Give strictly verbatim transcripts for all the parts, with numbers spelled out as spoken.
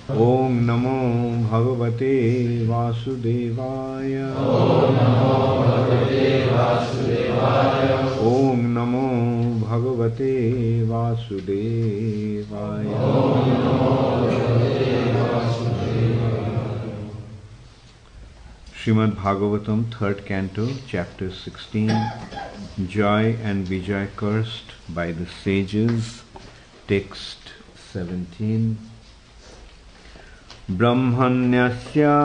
Om Namo Bhagavate Vasudevaya. Om Namo Bhagavate Vasudevaya. Srimad Bhagavatam, third canto, chapter sixteen, Joy and Vijay cursed by the sages, text seventeen. Brahmanyasya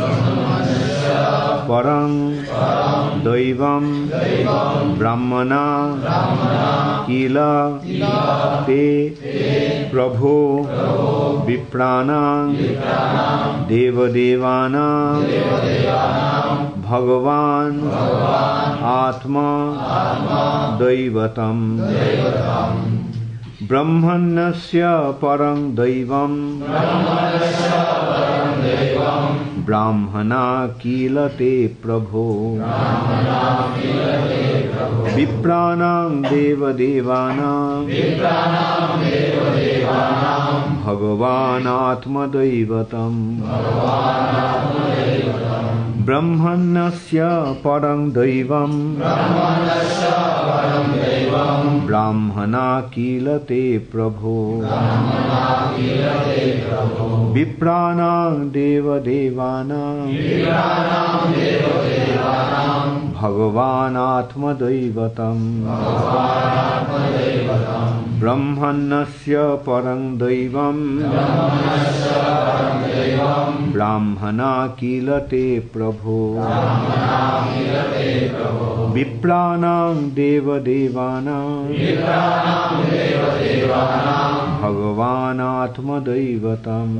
parang daivam brahmana kila te prabho viprana devadevana bhagavan atma daivatam. Brahmanasya parang daivam brahmana kilate prabho vipranam devadevanam bhagavan atma daivatam. Brahmanasya parang daivam brahmana kilate prabho vipranam devadevanam bhagavan atma daivatam. Brahmanasya parang daivam brahmana kilate prabho vipranam devadevanam bhagavan atma daivatam.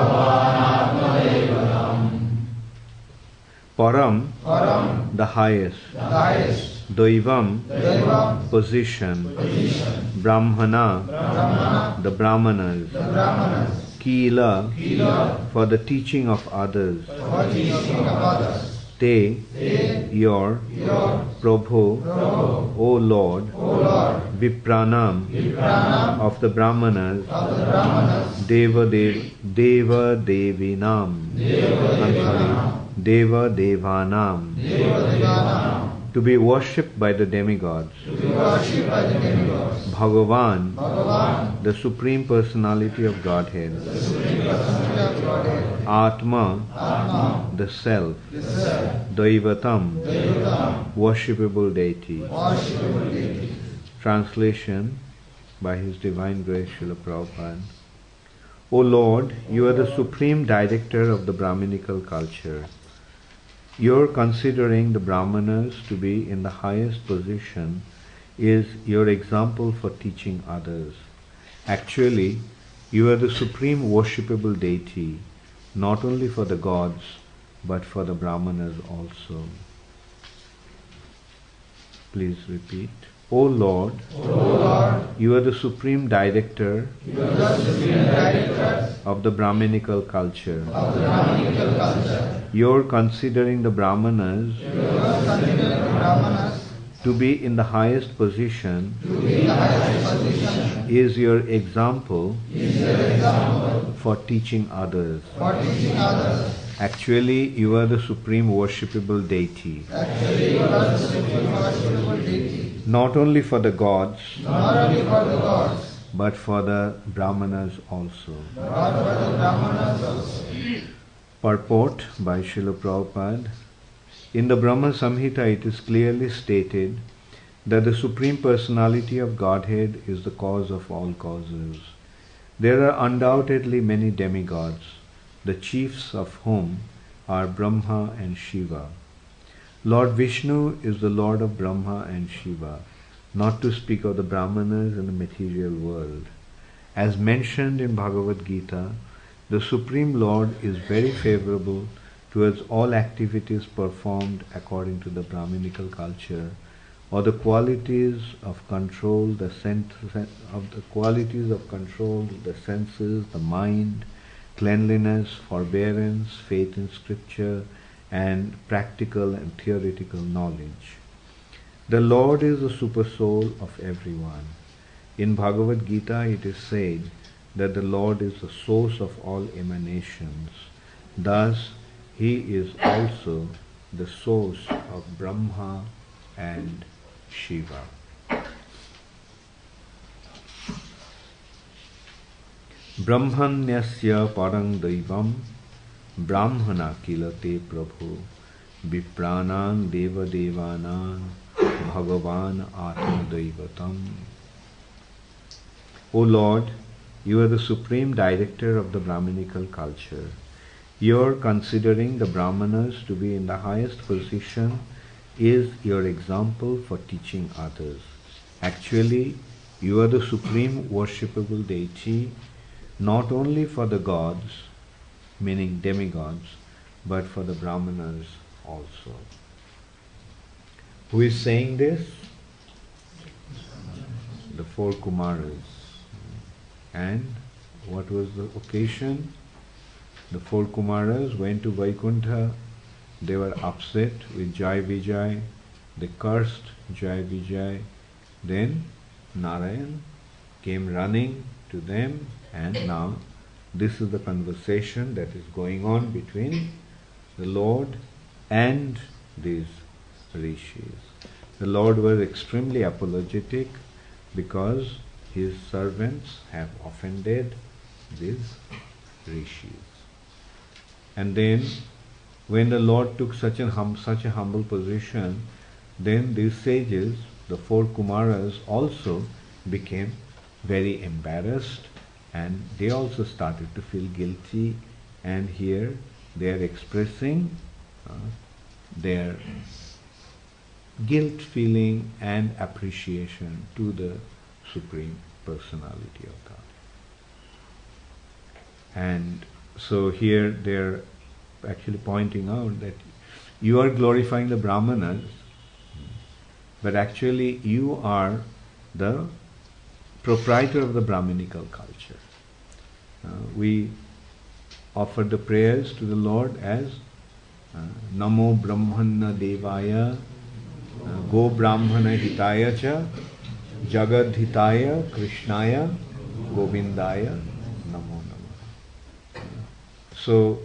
Param, Param, the highest, the highest. Daivam, Daivam, position, position. Brahmana, Brahmana, the Brahmanas, the Brahmanas. Kila, Kila, for the teaching of others, for teaching of others. Te, Te, your, your Prabhu, Prabhu, O Lord, O Lord, Vipranam, Vipranam, of the Brahmanas, of the Brahmanas. Deva, Dev, Deva Devinam, Deva I'm sorry. Deva Devanam, Deva Devanam, to be worshipped by the demigods. To be worshipped by the demigods. Bhagavan, Bhagavan, the Supreme Personality of Godhead. The Supreme Personality of Godhead. Atma, Atma, the Self. The Self. Daivatam, Daivatam, worshipable deity. Worshipable deity. Translation by His Divine Grace Srila Prabhupada. O Lord, you are the Supreme Director of the Brahminical culture. Your considering the Brahmanas to be in the highest position is your example for teaching others. Actually, you are the supreme worshipable deity, not only for the gods, but for the Brahmanas also. Please repeat. O Lord, O Lord, you are the supreme director, you are the supreme director of the Brahminical culture. Of the Brahminical culture. Your considering the Brahmanas, considering the Brahmanas to be in the highest position, to be in the highest position is your example, is your example for teaching others. For teaching others. Actually, you are the supreme worshipable deity. Actually, you are the supreme worshipable deity. Not only for the gods, not only for the gods, but for the Brahmanas also. But for the Brahmanas also. Purport by Srila Prabhupada. In the Brahma Samhita it is clearly stated that the Supreme Personality of Godhead is the cause of all causes. There are undoubtedly many demigods, the chiefs of whom are Brahma and Shiva. Lord Vishnu is the Lord of Brahma and Shiva, not to speak of the Brahmanas in the material world. As mentioned in Bhagavad Gita, the Supreme Lord is very favorable towards all activities performed according to the Brahminical culture, or the qualities of control, the sense of the qualities of control, the senses, the mind, cleanliness, forbearance, faith in scripture, and practical and theoretical knowledge. The Lord is the super soul of everyone. In Bhagavad Gita it is said that the Lord is the source of all emanations. Thus, He is also the source of Brahma and Shiva. Brahmanyasya parang daivam brahmana kilate prabhu vipranang deva devanang bhagavan atma daivatam. O Lord, you are the supreme director of the Brahminical culture. Your considering the Brahmanas to be in the highest position is your example for teaching others. Actually, you are the supreme worshipable deity, not only for the gods, meaning demigods, but for the Brahmanas also. Who is saying this? The four Kumaras. And what was the occasion? The four Kumaras went to Vaikuntha. They were upset with Jai Vijay. They cursed Jai Vijay. Then Narayan came running to them, and now this is the conversation that is going on between the Lord and these rishis. The Lord was extremely apologetic because His servants have offended these rishis. And then when the Lord took such a, hum, such a humble position, then these sages, the four Kumaras, also became very embarrassed, and they also started to feel guilty, and here they are expressing uh, their guilt feeling and appreciation to the Supreme Personality of God. And so here they are actually pointing out that you are glorifying the Brahmanas, but actually you are the proprietor of the Brahminical culture. Uh, we offer the prayers to the Lord as uh, Namo Brahmana Devaya, uh, Go Brahmana Hitaya Cha, Jagad Hitaya Krishnaya Govindaya Namo Namo. So,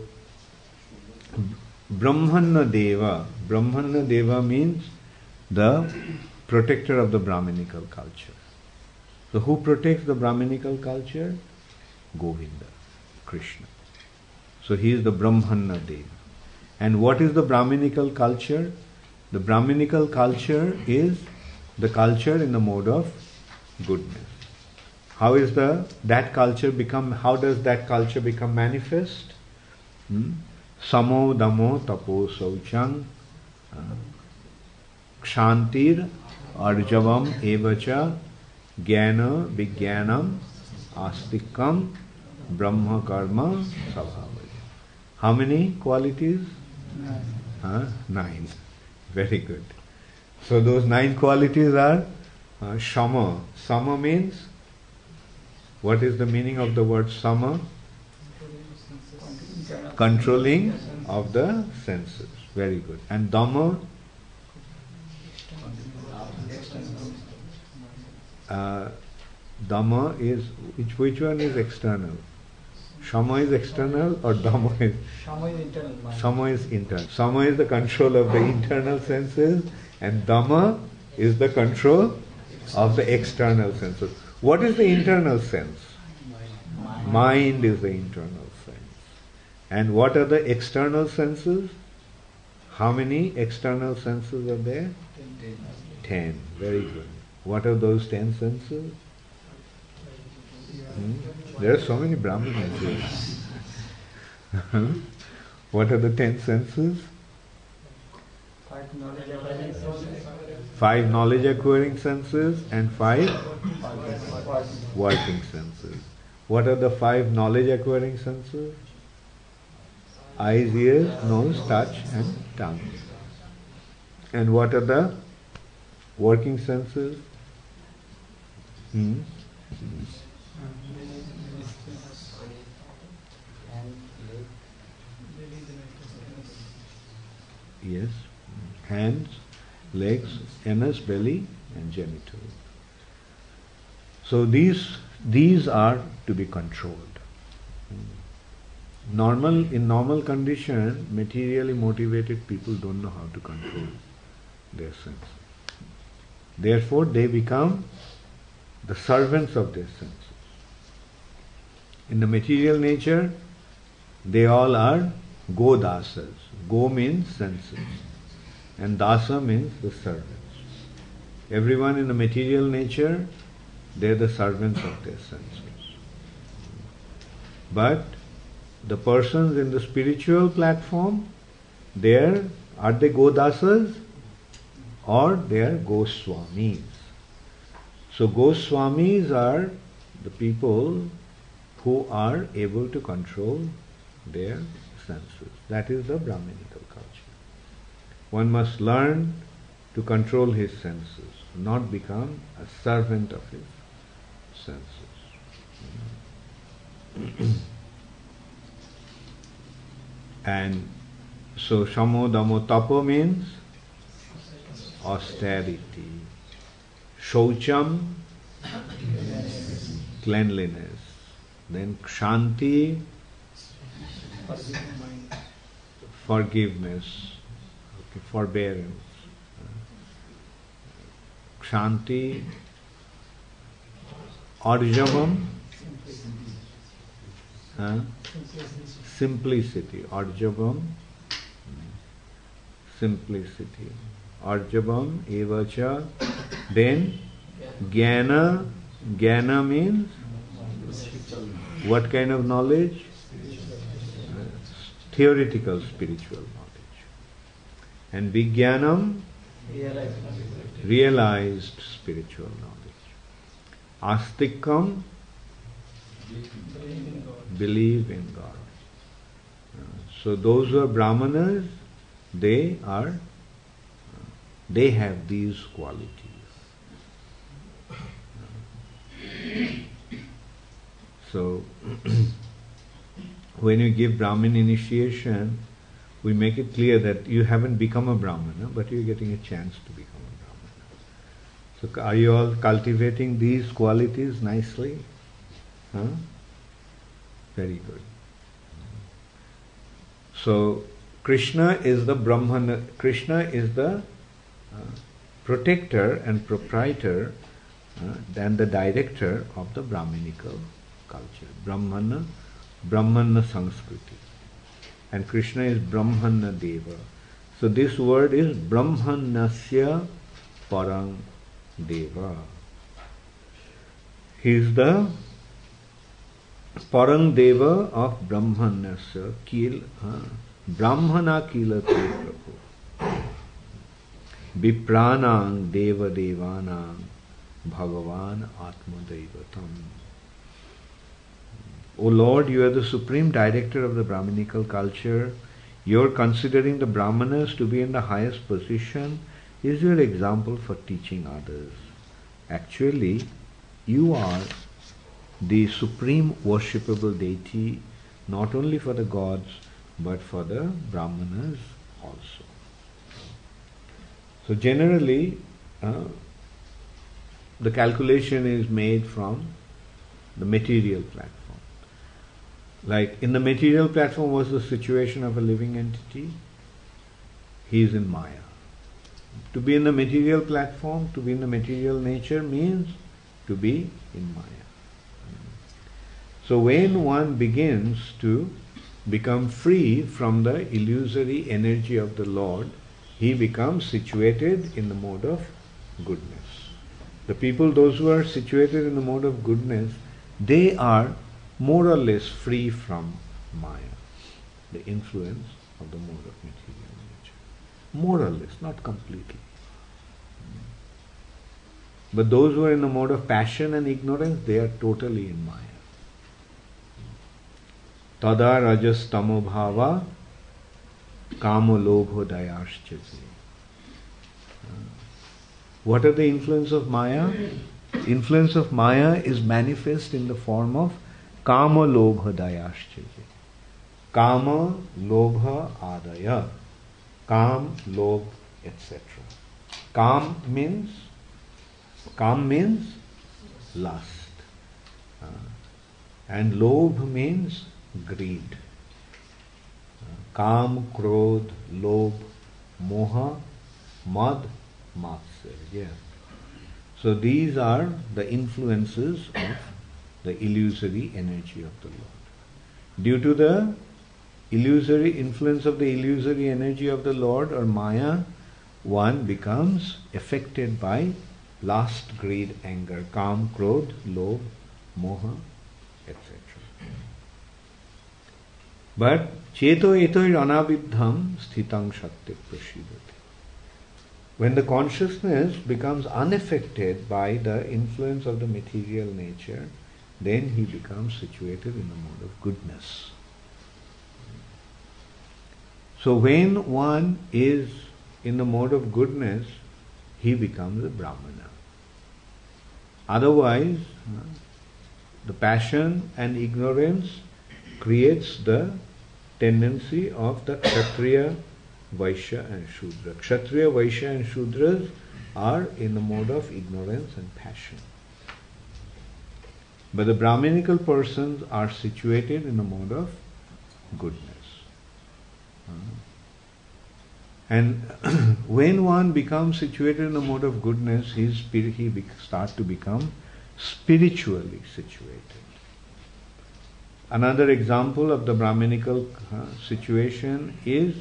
Brahmana Deva, Brahmana Deva means the protector of the Brahminical culture. So who protects the Brahminical culture? Govinda, Krishna. So he is the Brahmana Deva. And what is the Brahminical culture? The Brahminical culture is the culture in the mode of goodness. How is the that culture become? How does that culture become manifest? Hmm? Samo damo tapo sauchang uh, kshantir arjavam evacha jnana vijnanam astikam brahma karma sabhavaya. How many qualities? Nine. Huh? Nine. Very good. So those nine qualities are uh, shama. Sama means, what is the meaning of the word sama? Controlling of the senses. Very good. And dhamma? Uh, dhamma is, which, which one is external? Shama is external or dhamma is? Shama is internal. Mind. Sama is internal. Sama is the control of the internal senses, and dhamma is the control of the external senses. What is the internal sense? Mind. Mind is the internal sense. And what are the external senses? How many external senses are there? Ten. Very good. What are those ten senses? Hmm? There are so many Brahmanas here. What are the ten senses? Five knowledge acquiring senses. Five knowledge acquiring senses and five working senses. What are the five knowledge acquiring senses? Eyes, ears, nose, touch and tongue. And what are the working senses? Hmm? Yes. Hands, legs, anus, belly and genital. So these these are to be controlled. Normal, in normal condition, materially motivated people don't know how to control their senses. Therefore, they become the servants of their senses. In the material nature, they all are Godasas. Go means senses, and Dasa means the servants. Everyone in the material nature, they are the servants of their senses. But the persons in the spiritual platform, they are, are they Godasas or they are Goswamis? So Goswamis are the people who are able to control their senses. That is the Brahminical culture. One must learn to control his senses, not become a servant of his senses. And so Shamo Damo Tapo means austerity. Shaucham, cleanliness. Then Kshanti, forgiveness, okay, forbearance. Kshanti, Arjavam, huh? Simplicity. Arjavam, simplicity. Arjavam, evacha. Then Jnana. Jnana means what kind of knowledge? Uh, theoretical spiritual knowledge. And Vijnanam, realized spiritual knowledge. Astikam, believe in God. Uh, so those who are Brahmanas, they are, uh, they have these qualities. So, when you give Brahmin initiation, we make it clear that you haven't become a Brahmana, but you're getting a chance to become a Brahmana. So, are you all cultivating these qualities nicely? Huh? Very good. So, Krishna is the Brahmana, Krishna is the uh, protector and proprietor uh, and the director of the Brahminical culture. Brahmana, Brahmana Sanskriti. And Krishna is Brahmana Deva. So this word is Brahmanasya Parang Deva. He is the Parang Deva of Brahmanasya Kil, uh, Brahmana Kila Prabhu. Vipranang Deva Devanang Bhagavan Atma Devatam. O Lord, you are the supreme director of the Brahminical culture. You are considering the Brahmanas to be in the highest position. Is your example for teaching others? Actually, you are the supreme worshipable deity, not only for the gods, but for the Brahmanas also. So generally, uh, the calculation is made from the material platform. Like in the material platform, was the situation of a living entity? He is in Maya. To be in the material platform, to be in the material nature means to be in Maya. So when one begins to become free from the illusory energy of the Lord, he becomes situated in the mode of goodness. The people, those who are situated in the mode of goodness, they are more or less free from Maya, the influence of the mode of material nature. More or less, not completely. But those who are in the mode of passion and ignorance, they are totally in Maya. Tada rajas tamo bhava kamo lobho dayashchati. What are the influence of Maya? Influence of Maya is manifest in the form of kama lobha dayashchati. Kama, lobha, adaya. Kam, lobh, et cetera. Kam means, kam means lust. Uh, and lobh means greed. Uh, Kam, Krodh, Lobh, Moha, Mad, Matsarya. So these are the influences of the illusory energy of the Lord. Due to the illusory influence of the illusory energy of the Lord or Maya, one becomes affected by lust, greed, anger, Kam, Krodh, Lobh, Moha, et cetera. But Cheto etoir anavidham sthitam shakti prasidati. When the consciousness becomes unaffected by the influence of the material nature, then he becomes situated in the mode of goodness. So when one is in the mode of goodness, he becomes a Brahmana. Otherwise, the passion and ignorance creates the tendency of the Kshatriya, Vaishya and Shudra. Kshatriya, Vaishya and Shudras are in the mode of ignorance and passion. But the Brahminical persons are situated in the mode of goodness. And when one becomes situated in the mode of goodness, his spirit, he starts to become spiritually situated. Another example of the Brahminical uh, situation is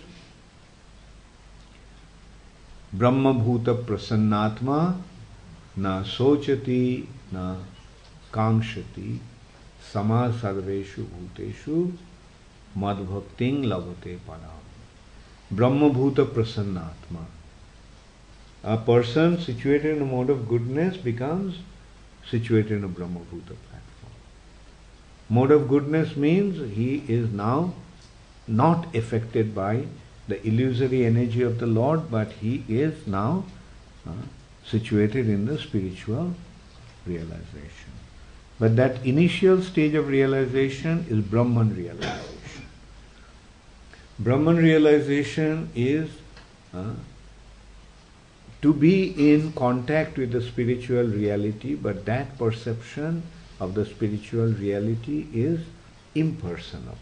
Brahma Bhuta Prasannatma na sochati na kankshati sama sarveshu bhuteshu madbhakting lavate param. Brahma Bhuta Prasannatma. A person situated in a mode of goodness becomes situated in a Brahma Bhuta platform. Mode of goodness means he is now not affected by the illusory energy of the Lord, but he is now uh, situated in the spiritual realization. But that initial stage of realization is Brahman realization. Brahman realization is uh, to be in contact with the spiritual reality, but that perception of the spiritual reality is impersonal.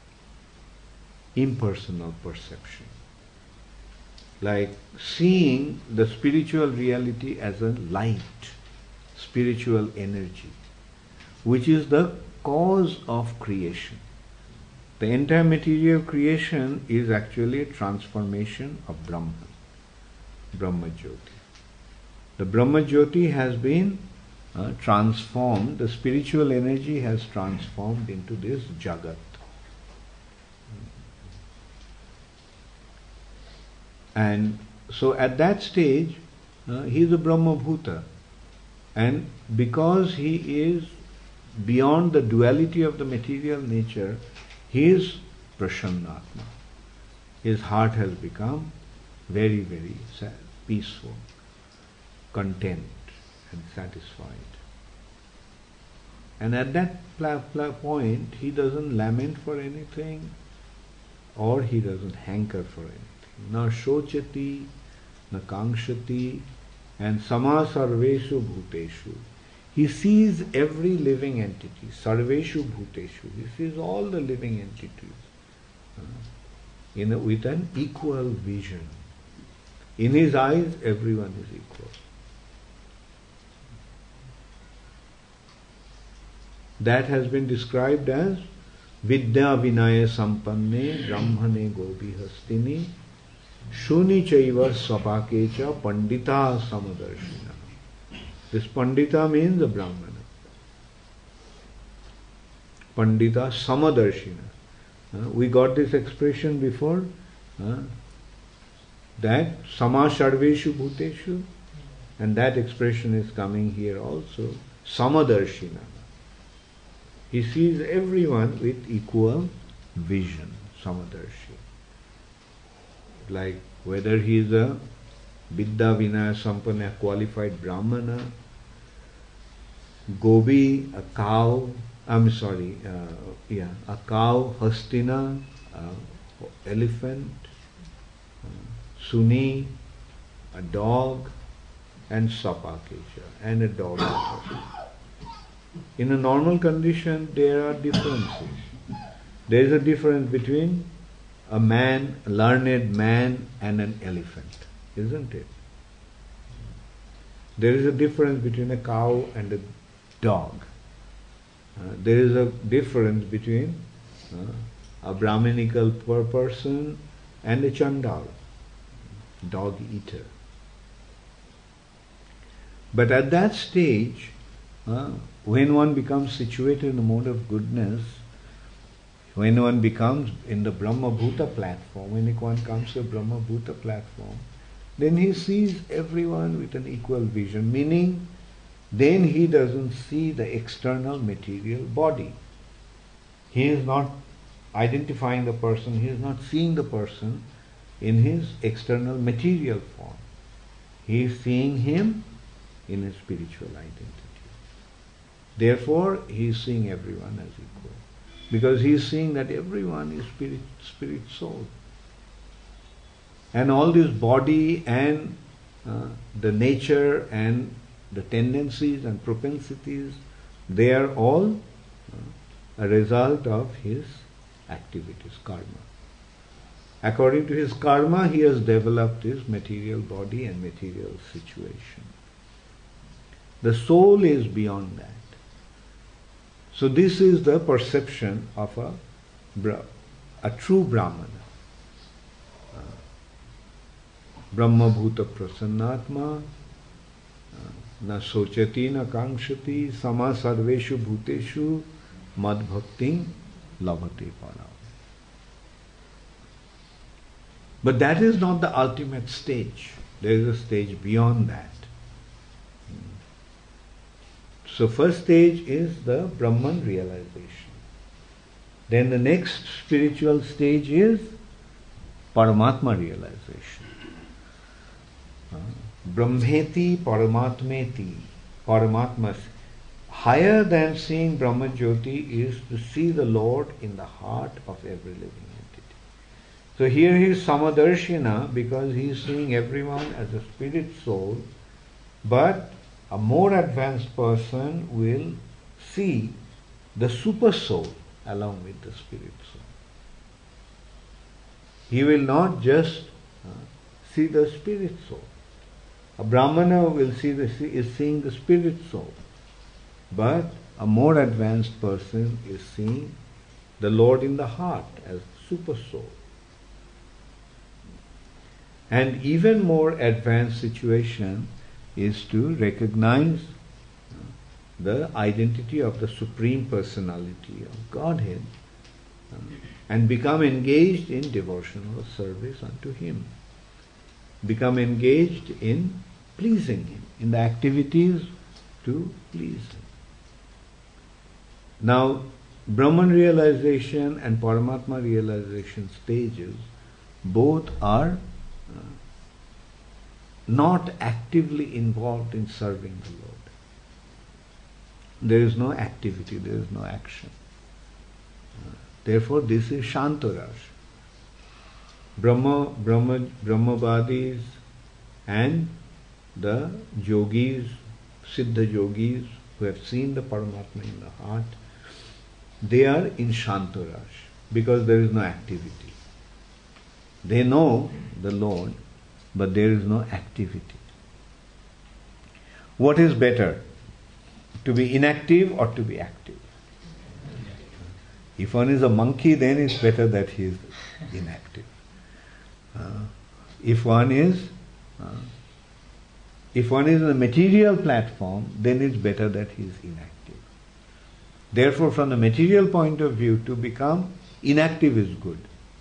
Impersonal perception. Like seeing the spiritual reality as a light, spiritual energy, which is the cause of creation. The entire material creation is actually a transformation of Brahman, Brahma Jyoti. The Brahma Jyoti has been uh, transformed, the spiritual energy has transformed into this Jagat. And so at that stage, uh, he is a Brahma Bhuta. And because he is beyond the duality of the material nature, he is Prasannatma. His heart has become very, very sad, peaceful, content and satisfied. And at that pla- pla- point, he doesn't lament for anything or he doesn't hanker for anything. Na shochati, na kankshati, and sama sarveshu bhuteshu. He sees every living entity, sarveshu bhuteshu. He sees all the living entities uh, in a, with an equal vision. In his eyes, everyone is equal. That has been described as Vidya Vinaya Sampanne Brahmane Gopi Hastini Shuni Chaiva Svapakecha Pandita Samadarshina. This Pandita means a Brahmana. Pandita Samadarshina. Uh, we got this expression before, uh, that Sama Sharveshu Bhuteshu, and that expression is coming here also, Samadarshina. He sees everyone with equal vision, Samadarshi. Like whether he is a Vidya Vinaya Sampanna, qualified Brahmana, Gobi, a cow, I'm sorry, uh, yeah, a cow, Hastina, uh, elephant, uh, Suni, a dog, and Sapakesha, and a dog. In a normal condition, there are differences. There is a difference between a man, a learned man, and an elephant, isn't it? There is a difference between a cow and a dog. Uh, there is a difference between uh, a Brahminical per person and a Chandal, dog eater. But at that stage, uh, when one becomes situated in the mode of goodness, when one becomes in the Brahma Bhuta platform, when one comes to a Brahma Bhuta platform, then he sees everyone with an equal vision, meaning then he doesn't see the external material body. He is not identifying the person, he is not seeing the person in his external material form. He is seeing him in his spiritual identity. Therefore, he is seeing everyone as equal. Because he is seeing that everyone is spirit, spirit, soul. And all this body and uh, the nature and the tendencies and propensities, they are all uh, a result of his activities, karma. According to his karma, he has developed his material body and material situation. The soul is beyond that. So this is the perception of a, a true Brahmana. Uh, Brahma Bhuta Prasannatma, na sochati na kankshati, sama sarveshu bhuteshu mad bhakti labhate para. But that is not the ultimate stage. There is a stage beyond that. So first stage is the Brahman realization. Then the next spiritual stage is Paramatma realization. Uh, Brahmeti Paramatmeti. Paramatma. Higher than seeing Brahma Jyoti is to see the Lord in the heart of every living entity. So here he is Samadarshina because he is seeing everyone as a spirit soul, but a more advanced person will see the super soul along with the spirit soul. He will not just uh, see the spirit soul. A Brahmana will see the is seeing the spirit soul, but a more advanced person is seeing the Lord in the heart as super soul. And even more advanced situation is to recognize the identity of the Supreme Personality of Godhead and become engaged in devotional service unto Him. Become engaged in pleasing Him, in the activities to please Him. Now, Brahman realization and Paramatma realization stages both are uh, not actively involved in serving the Lord. There is no activity, there is no action. Uh, therefore, this is Shantaraj. Brahma, Brahma, Brahmavadis and the yogis, Siddha yogis who have seen the Paramatma in the heart, they are in Shantaraj because there is no activity. They know the Lord, but there is no activity. What is better? To be inactive or to be active? If one is a monkey, then it's better that he is inactive. Uh, if one is uh, if one is in a material platform, then it's better that he is inactive. Therefore, from the material point of view, to become inactive is good.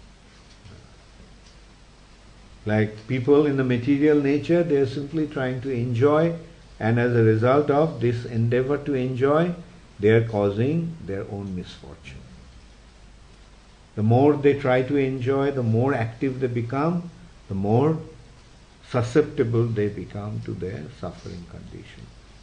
Like people in the material nature, they are simply trying to enjoy, and as a result of this endeavor to enjoy, they are causing their own misfortune. The more they try to enjoy, the more active they become, the more susceptible they become to their suffering condition.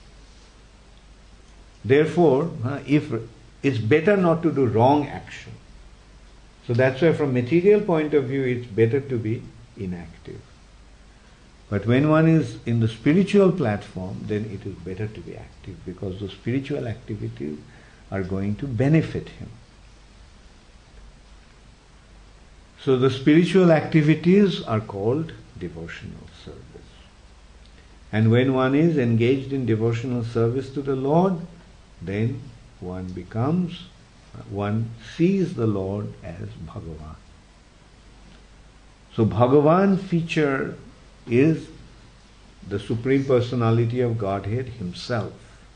Therefore, if it's better not to do wrong action. So that's why from material point of view, it's better to be inactive. But when one is in the spiritual platform, then it is better to be active, because the spiritual activities are going to benefit him. So the spiritual activities are called devotional service. And when one is engaged in devotional service to the Lord, then one becomes, one sees the Lord as Bhagavan. So Bhagavan feature is the Supreme Personality of Godhead Himself.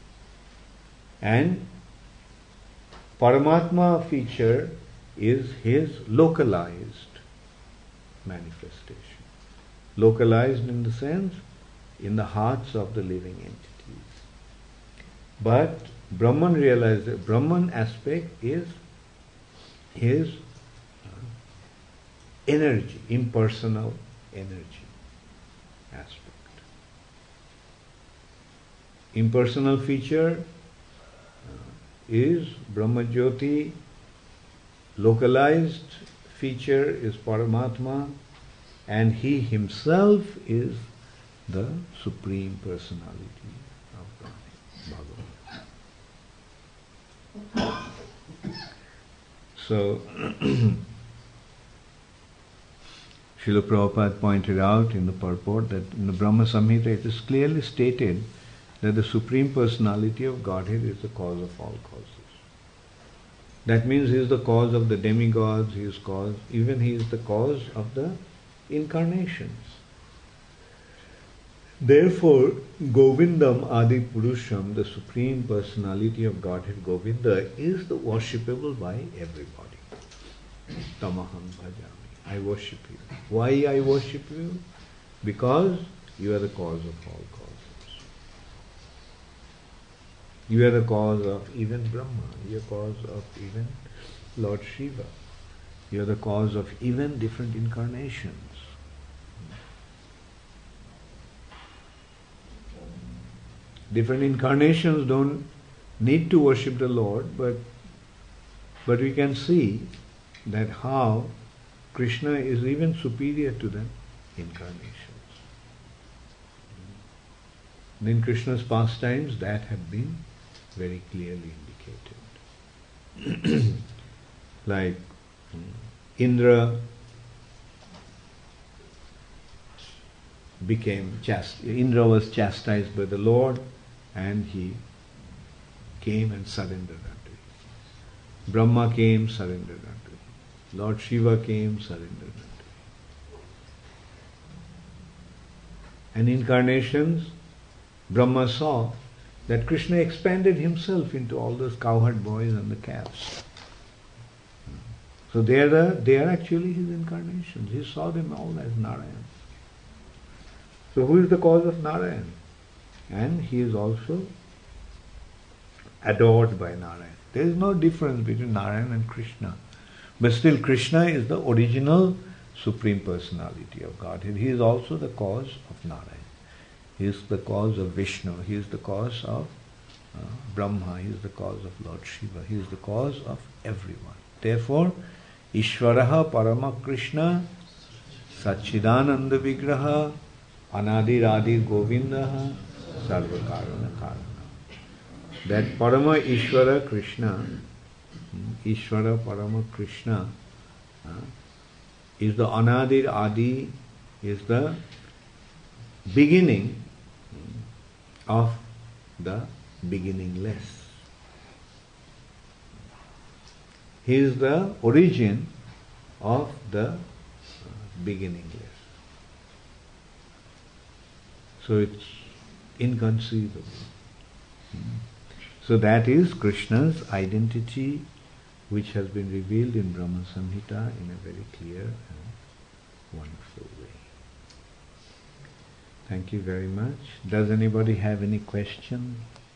And Paramatma feature is His localized manifestation. Localized in the sense, in the hearts of the living entities. But Brahman realizes, Brahman aspect is His energy, impersonal energy aspect. Impersonal feature is Brahma Jyoti, localized feature is Paramatma, and He Himself is the Supreme Personality of Bhagavan. So, Srila Prabhupada pointed out in the purport that in the Brahma Samhita it is clearly stated that the Supreme Personality of Godhead is the cause of all causes. That means He is the cause of the demigods, He is cause, even He is the cause of the incarnations. Therefore, Govindam Adi Purusham, the Supreme Personality of Godhead Govinda, is the worshipable by everybody. Tamaham bhajami. I worship you. Why I worship you? Because you are the cause of all causes. You are the cause of even Brahma. You are the cause of even Lord Shiva. You are the cause of even different incarnations. Different incarnations don't need to worship the Lord, but but we can see that how Krishna is even superior to the incarnations. In Krishna's pastimes, that have been very clearly indicated. Like Indra became chast- Indra was chastised by the Lord, and he came and surrendered unto him. Brahma came, surrendered unto him. Lord Shiva came, surrendered unto him. And incarnations, Brahma saw that Krishna expanded himself into all those cowherd boys and the calves. So they are, the, they are actually his incarnations. He saw them all as Narayan. So who is the cause of Narayan? And he is also adored by Narayan. There is no difference between Narayan and Krishna. But still Krishna is the original Supreme Personality of Godhead. He is also the cause of Narayan. He is the cause of Vishnu. He is the cause of uh, Brahma. He is the cause of Lord Shiva. He is the cause of everyone. Therefore, Ishvaraha Parama Krishna Satchidananda Vigraha Anadi Radhi Govinda Sarva Karana Karana. That Parama Ishvara Krishna, Ishvara Parama Krishna, uh, is the Anadi Adi, is the beginning of the beginningless. He is the origin of the beginningless. So it's inconceivable. So that is Krishna's identity, which has been revealed in Brahma Samhita in a very clear and wonderful way. Thank you very much. Does anybody have any question?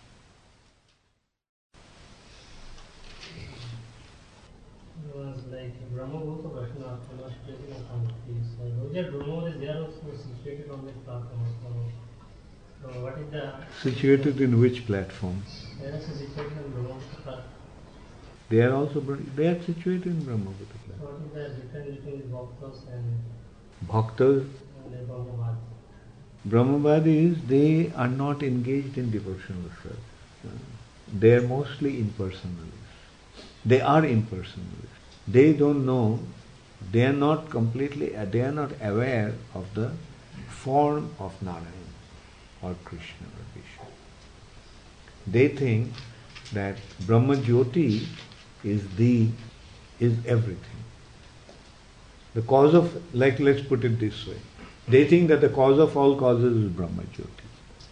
It was like Brahma Bhuta Prashna was taken upon these. So Roger Brahma is there also situated on this platform. So, so what is the Situated in which platform? they are also situated in Brahma Bhuta platform. They are also they are situated in Brahma Bhuta So platform. what is the difference between the Bhaktas and Bhaktas, and the Brahma Bhat? Brahmavadis, they are not engaged in devotional research. Uh, They are mostly impersonalists. They are impersonalists. They don't know, they are not completely, they are not aware of the form of Narayan or Krishna or Vishnu. They think that Brahma Jyoti is the, is everything. The cause of, like let's put it this way, they think that the cause of all causes is Brahma Jyoti.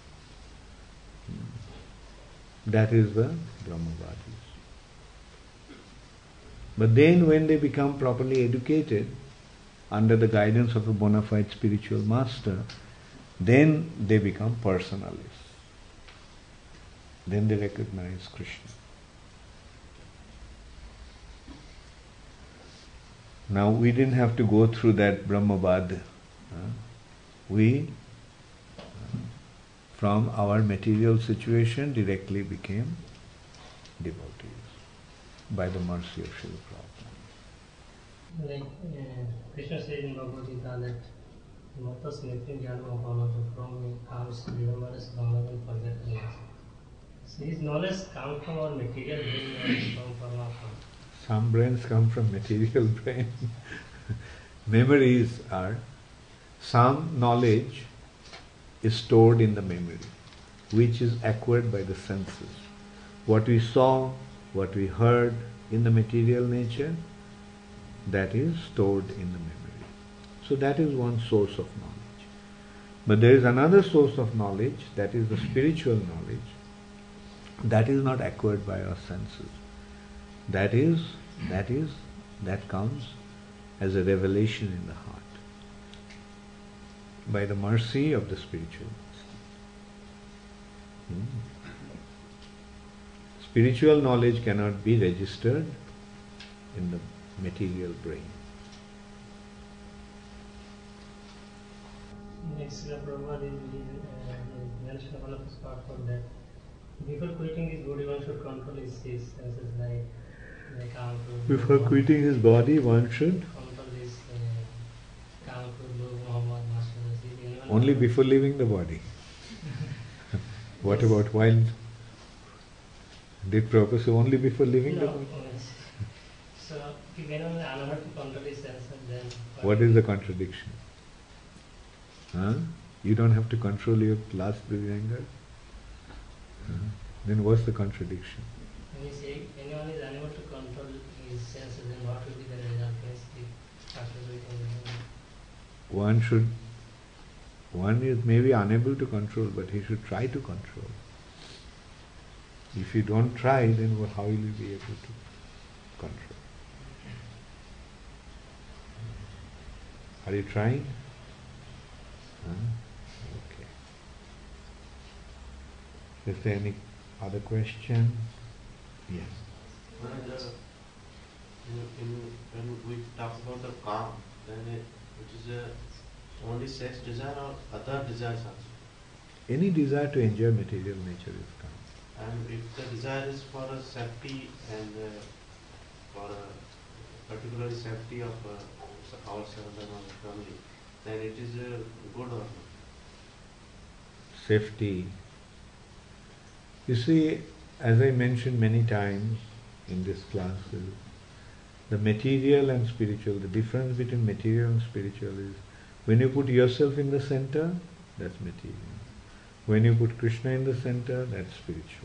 That is the Brahmavadis. But then when they become properly educated under the guidance of a bona fide spiritual master, then they become personalists. Then they recognize Krishna. Now we didn't have to go through that Brahmavad. Uh, we, uh, from our material situation, directly became devotees by the mercy of Srila Prabhupada. Like uh, Krishna said in Bhagavad Gita that Matas Nitya Jnana Bhavata, from me comes remembrance, knowledge and forgetfulness. So his knowledge comes from our material brain, knowledge comes from Paramatma. Some brains come from material brain. Memories are, some knowledge is stored in the memory, which is acquired by the senses. What we saw, what we heard in the material nature, that is stored in the memory. So that is one source of knowledge. But there is another source of knowledge, that is the spiritual knowledge, that is not acquired by our senses. That is, that is, that comes as a revelation in the heart by the mercy of the spiritual master. Hmm. Spiritual knowledge cannot be registered in the material brain. Next, Srila Prabhupada is uh, mentioned one of his part for that. Before quitting his body, one should control his his senses, like like count to. Before quitting his body, one should control his uh, count to Lord Muhammad, Master Nasir. only before leaving the body. What about while? Did Prabhupada say only before leaving the No, body? yes. So, if anyone is unable to control his senses, then. What is the contradiction? Huh? You don't have to control your last breath anger? Huh? Then what's the contradiction? When you say anyone is unable to control his senses, then what will be the result? Means the after quitting. One should, one is maybe unable to control, but he should try to control. If you don't try, then wha- how will you be able to control? Are you trying? Huh? Okay. Is there any other question? Yes. Maharaj, uh, in, in, when we talk about the calm, then it, it is uh, only sex desire or other desires also. Any desire to enjoy material nature is calm. And if the desire is for a safety and uh, for a particularly safety of uh, ourselves and our family, then it is uh, good or not? Safety. You see, as I mentioned many times in this class, the material and spiritual, the difference between material and spiritual is when you put yourself in the center, that's material. When you put Krishna in the center, that's spiritual.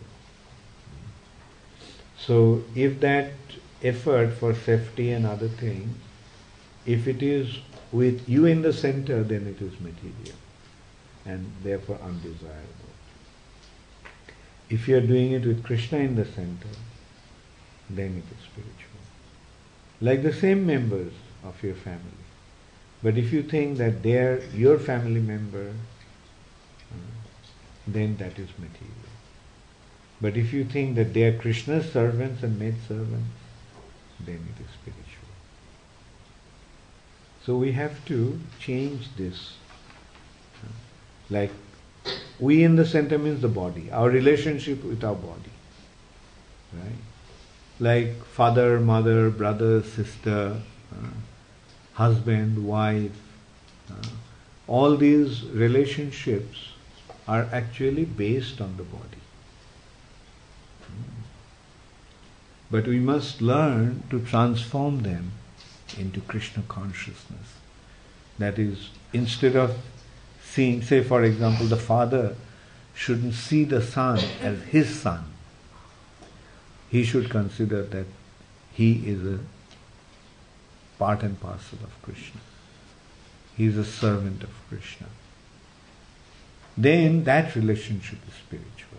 So if that effort for safety and other things, if it is with you in the center, then it is material and therefore undesirable. If you are doing it with Krishna in the center, then it is spiritual. Like the same members of your family. But if you think that they are your family member, uh, then that is material. But if you think that they are Krishna's servants and maidservants, then it is spiritual. So we have to change this. Uh, Like we in the center means the body, our relationship with our body. Right? Like father, mother, brother, sister, uh, husband, wife, uh, all these relationships are actually based on the body. But we must learn to transform them into Krishna consciousness. That is, instead of seeing, say for example, the father shouldn't see the son as his son. He should consider that he is a part and parcel of Krishna. He is a servant of Krishna. Then that relationship is spiritual.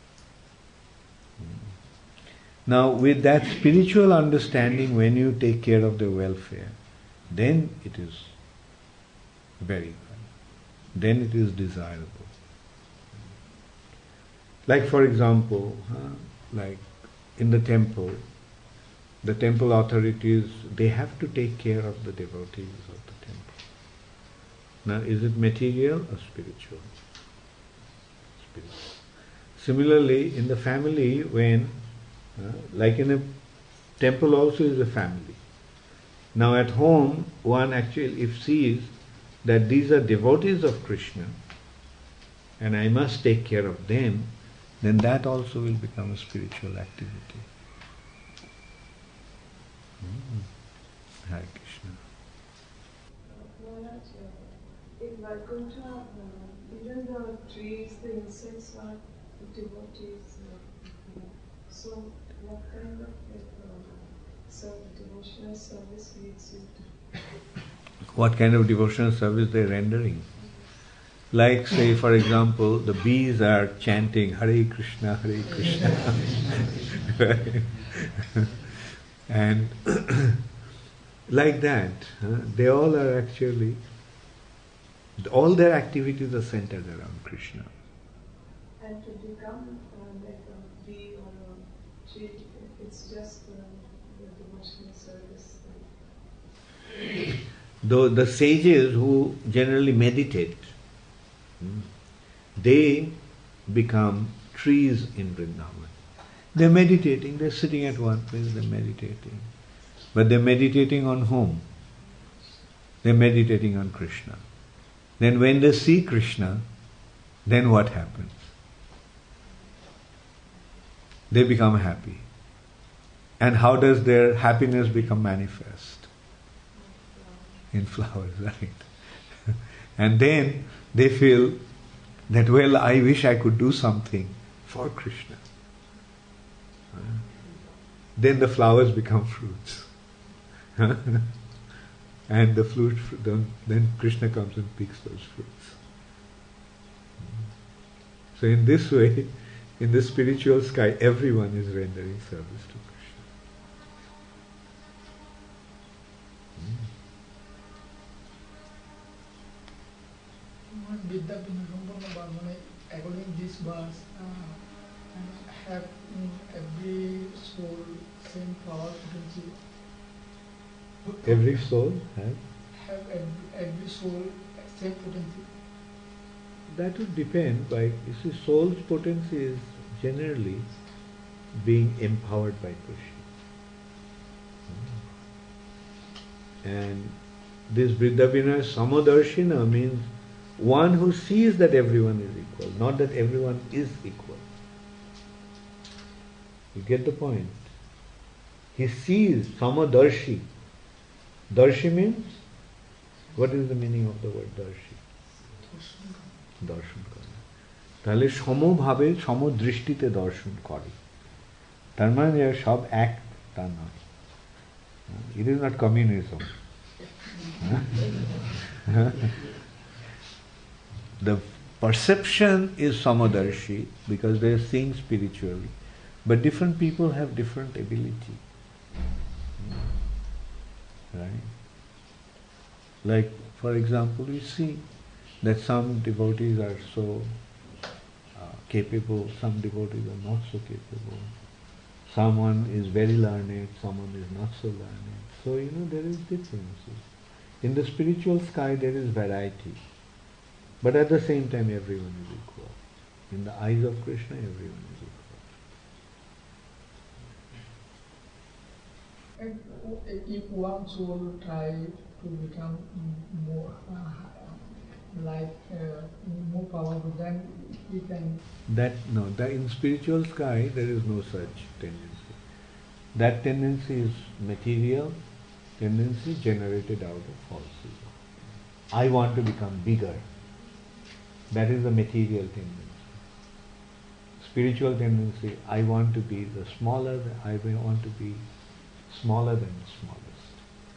Now with that spiritual understanding, when you take care of their welfare, then it is very good. Then it is desirable. Like for example, huh, like in the temple, the temple authorities, they have to take care of the devotees of the temple. Now is it material or spiritual? Spiritual. Similarly, in the family, when, uh, like in a temple also is a family. Now at home, one actually, if sees that these are devotees of Krishna, and I must take care of them, then that also will become a spiritual activity. Mm. Hare Krishna. Maharaj, in Vaikuntha, uh, even the trees, the insects are devotees. Uh, so, what kind of uh, so devotional service leads you to? What kind of devotional service they are rendering? Like, say, for example, the bees are chanting Hare Krishna, Hare Krishna. And like that, huh, they all are actually, all their activities are centered around Krishna. And to become uh, like a bee or a tree, it's just uh, the devotional service. Though the sages who generally meditate, they become trees in Vrindavan. They're meditating, they're sitting at one place, they're meditating. But they're meditating on whom? They're meditating on Krishna. Then when they see Krishna, then what happens? They become happy. And how does their happiness become manifest? In flowers, right? And then they feel that, well, I wish I could do something for Krishna. Uh, then the flowers become fruits. And the fruit, then, then Krishna comes and picks those fruits. So in this way, in the spiritual sky, everyone is rendering service to Krishna. With the according to this verse, uh, have in every soul same power potency. Every soul has? Have every, every soul same potency. That would depend. Like, you see, soul's potency is generally being empowered by Krishna. And this Vriddhabhina Samadarshina means one who sees that everyone is equal, not that everyone is equal. You get the point? He sees, Samadarshi. Darshi means? What is the meaning of the word Darshi? Darshan kare. তাহলে সমভাবে সমদৃষ্টিতে দর্শন করে। তার মানে সব এক তা নয়। It is not communism. The perception is samadarshi because they are seeing spiritually, but different people have different ability. Right? Like, for example, we see that some devotees are so uh, capable, some devotees are not so capable. Someone is very learned, someone is not so learned. So, you know, there is differences. In the spiritual sky, there is variety. But at the same time, everyone is equal. In the eyes of Krishna, everyone is equal. And if one soul try to become more uh, life uh, more powerful, then he can. That no, that in spiritual sky there is no such tendency. That tendency is material tendency generated out of false ego. I want to become bigger. That is the material tendency. Spiritual tendency, I want to be the smaller, I want to be smaller than the smallest.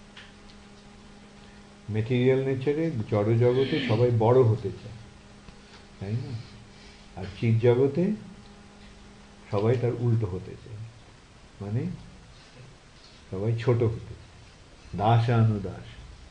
Material nature, জড় জগতে সবাই বড় হতে চায়, তাই না? আর চিৎ জগতে সবাই তার উল্টো হতে চায়, মানে সবাই ছোট হতে চায়, দাসানুদাস।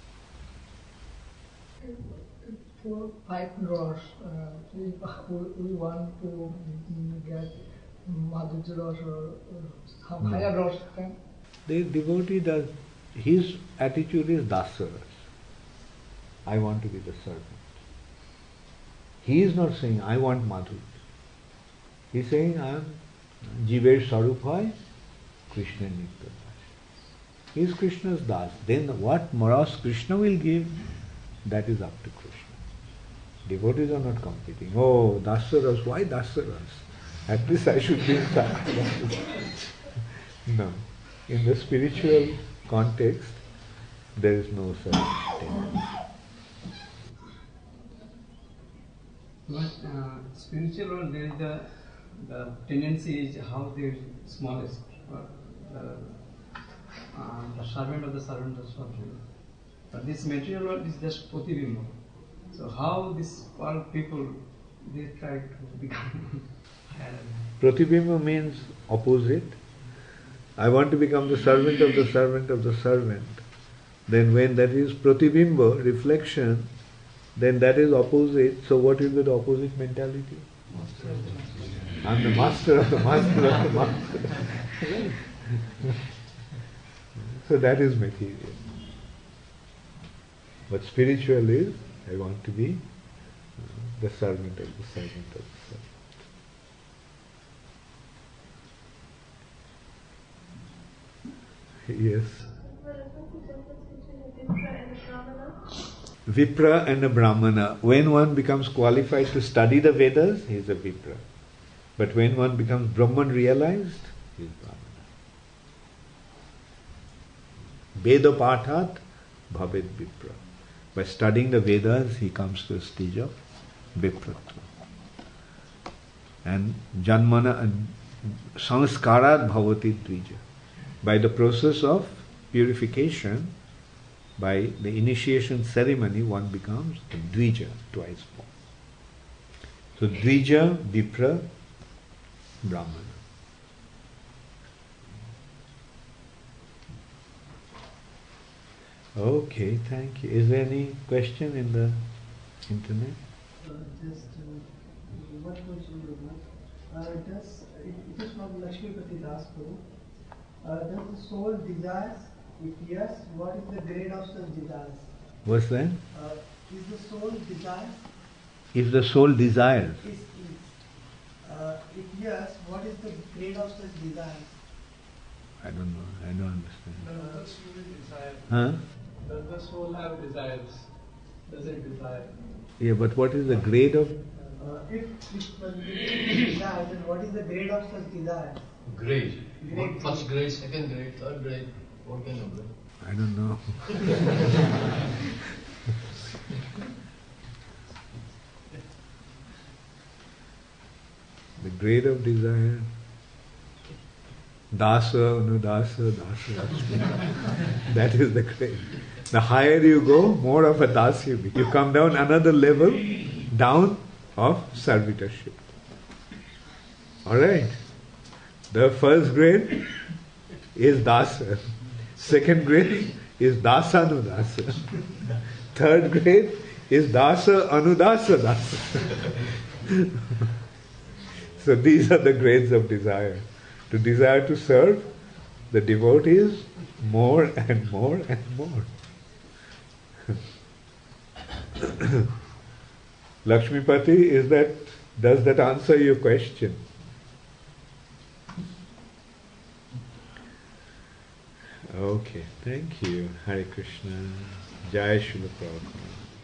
For five rosh, uh, we, we want to mm, get Madhurya rosh or, or some No. higher rosh. Then The devotee does, his attitude is dasaras. I want to be the servant. He is not saying, I want madhurya. He is saying, I am Jiver Sarup hoy, Krishna Nitya Das. He is Krishna's das. Then what moras Krishna will give, that is up to Krishna. Devotees are not competing. Oh, dasaras, why dasaras? At least I should be in that. No. In the spiritual context, there is no such tendency. But uh, spiritual world, there is the, the tendency is how they are smallest. Or the, uh, the servant of the servant of servant. But this material world is just pratibimba. So how this world people, they try to become higher. Pratibimba means opposite. I want to become the servant of the servant of the servant. Then when that is pratibimba, reflection, then that is opposite. So what will be the opposite mentality? I am the master of the master of the master. So that is material. But spiritual is, I want to be the servant of the servant of the servant. Yes. Vipra and a Brahmana. When one becomes qualified to study the Vedas, he is a Vipra. But when one becomes Brahman realized, he is Brahmana. Veda Pathat Bhavet Vipra. By studying the Vedas, he comes to a stage of Vipratva. And Janmana and Sanskarat Bhavati Dvija. By the process of purification, by the initiation ceremony, one becomes a Dvija, twice born. So Dvija, Vipra, Brahmana. Okay, thank you. Is there any question in the internet? Uh, just uh, one question, uh, does it, it is from Lakshmipati Das Guru. Uh, does the soul desires? If yes, what is the grade of such desires? What's that? Uh, is the soul desires? If the soul desires. Is, is. Uh, if yes, what is the grade of such desires? I don't know. I don't understand. Does the soul desire? Huh? Does the soul have desires? Does it desire? Yeah, but what is the grade of? Uh, if if one desires, then what is the grade of such desires? Grade. Grade. What, first grade, second grade, third grade. What kind of grade? I don't know. The grade of desire. Dasa, Anudasa, Dasa. That is the grade. The higher you go, more of a das you be. You come down another level down of servitorship. Alright? The first grade is dasa. Second grade is dasa anudasa. Third grade is dasa anudasa dasa. So these are the grades of desire. To desire to serve the devotees more and more and more. Lakshmipati, is that, does that answer your question? Okay, thank you. Hare Krishna. Jai Srila Prabhupada.